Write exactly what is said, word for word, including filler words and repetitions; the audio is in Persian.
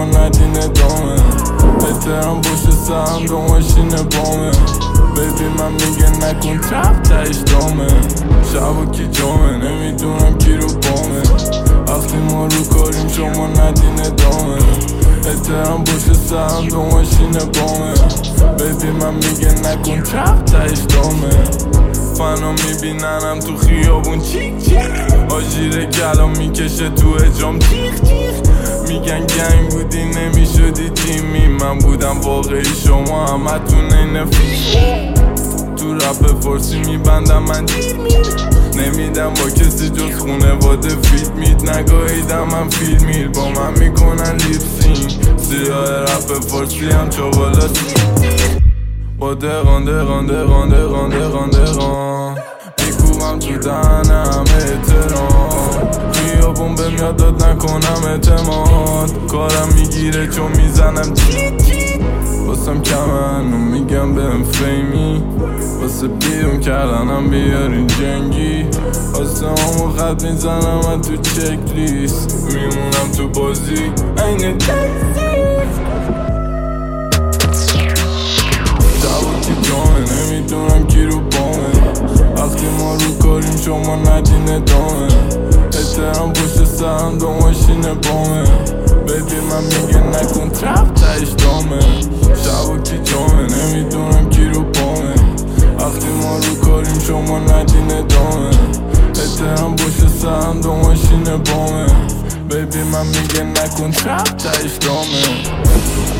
شما ندین ادامه احترام باشه سهم دو ماشین بامه ببین من میگه نکن ترپ تایش دامه شب و کی جامه نمیدونم کی رو بامه وقتی ما رو کاریم شما ندین ادامه احترام باشه سهم دو ماشین بامه ببین من میگه نکن ترپ تایش دامه فنا میبیننم تو خیابون چیک چیک آجیره کلا میکشه تو اجام تیخ تیخ میگن گنگ بودی نمیشدی تیمی من بودم واقعی شما همه تون این فیلمی تو رپ فارسی میبندم من دیر میر نمیدم با کسی جز خونه واده فیلم مید نگاهیدم من فیلم میر با من میکنن لیپسینگ سیاه رپ فارسی هم چاوالا با دقان دقان دقان دقان دقان دقان میکوبم تو دهنم احترام خیابون بهم یاد داد نکنم اعتماد کارم میگیره چون میزنم جیت جیت واسم کمن و میگم بهم فیمی واسه بیرون کردنم بیارین جنگی واسه همو خط میزنم من تو چک لیست میمونم تو بازی این نمیدونم کی رو بامه وقتی ما رو کاریم شما ندین ادامه احترام پشت سرم دو ماشین بامه ببین من میگه نکن ترپ تایش دامه شب و کی جامه نمیدونم کی رو بامه وقتی ما رو کاریم شما ندین ادامه احترام پشت سرم دو ماشین بامه ببین من میگه نکن ترپ تایش دامه